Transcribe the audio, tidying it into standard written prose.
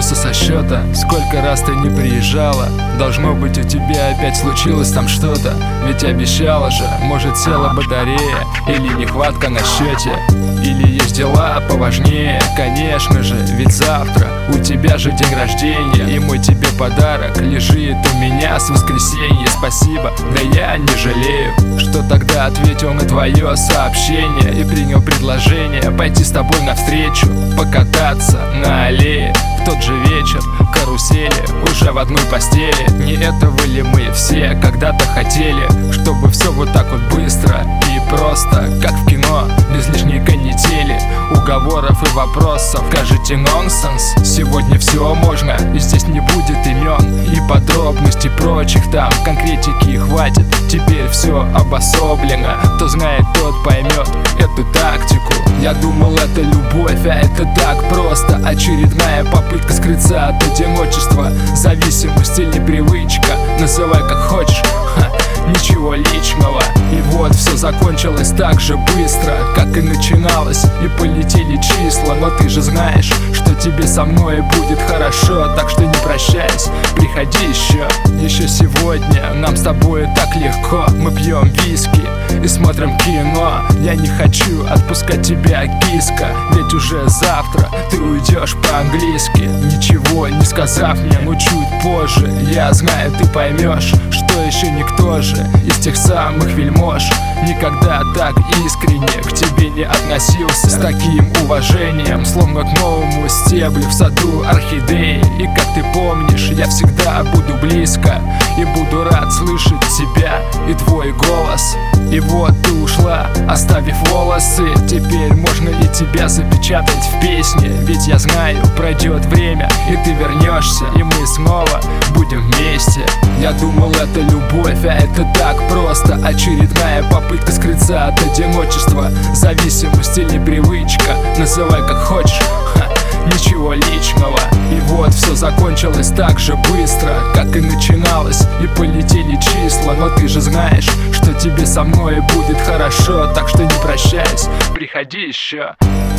сбился со счета. Сколько раз ты не приезжала, должно быть у тебя опять случилось там что-то. Ведь обещала же, может села батарея, или нехватка на счете, или есть дела поважнее. Конечно же, ведь завтра у тебя же день рождения, и мой тебе подарок лежит у меня с воскресенья. Спасибо, да я не жалею, что тогда ответил на твое сообщение и принял предложение пойти с тобой навстречу, покататься на аллее в тот же вечер, карусели, уже в одной постели. Не этого ли мы все когда-то хотели, чтобы все вот так вот быстро и просто, как в кино, без лишней канители, уговоров и вопросов? Скажите нонсенс, сегодня все можно, и здесь не будет имен и подробностей прочих, там конкретики хватит. Теперь все обособлено, кто знает, тот поймет эту тактику. Я думал, это любовь, а это так просто. Очередная попытка скрыться от одиночества, зависимость или привычка, называй как хочешь, ничего личного. И вот все закончилось так же быстро, как и начиналось, и полетели числа. Но ты же знаешь, что тебе со мной будет хорошо, так что не прощайся, приходи еще. Еще сегодня нам с тобой так легко, мы пьем виски и смотрим кино. Я не хочу отпускать тебя, киска, ведь уже завтра ты уйдешь по-английски, ничего не сказав мне, но чуть позже, я знаю, ты поймешь, что еще никто же из тех самых вельмож никогда так искренне к тебе не относился, с таким уважением, словно к новому стеблю в саду орхидеи. И как ты помнишь, я всегда буду близко и буду рад слышать тебя и твой голос. И вот ты ушла, оставив волосы, теперь можно и тебя запечатать в песне. Ведь я знаю, пройдет время, и ты вернешься, и мы снова будем вместе. Я думал, это любовь, а это так просто. Очередная попытка скрыться от одиночества, зависимость или привычка, называй как хочешь, ничего личного. И вот все закончилось так же быстро, как и начиналось, и полетели числа. Но ты же знаешь, что тебе со мной будет хорошо, так что не прощайся, приходи еще.